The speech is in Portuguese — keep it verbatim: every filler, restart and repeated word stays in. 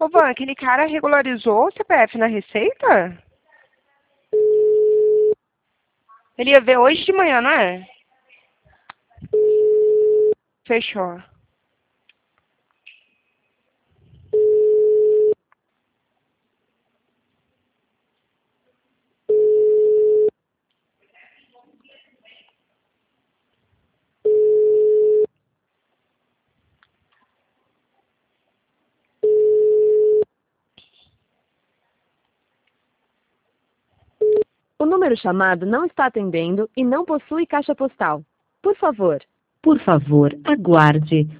Ô, Van, aquele cara regularizou o C P F na Receita? Ele ia ver hoje de manhã, não é? Fechou. O número chamado não está atendendo e não possui caixa postal. Por favor. Por favor, aguarde.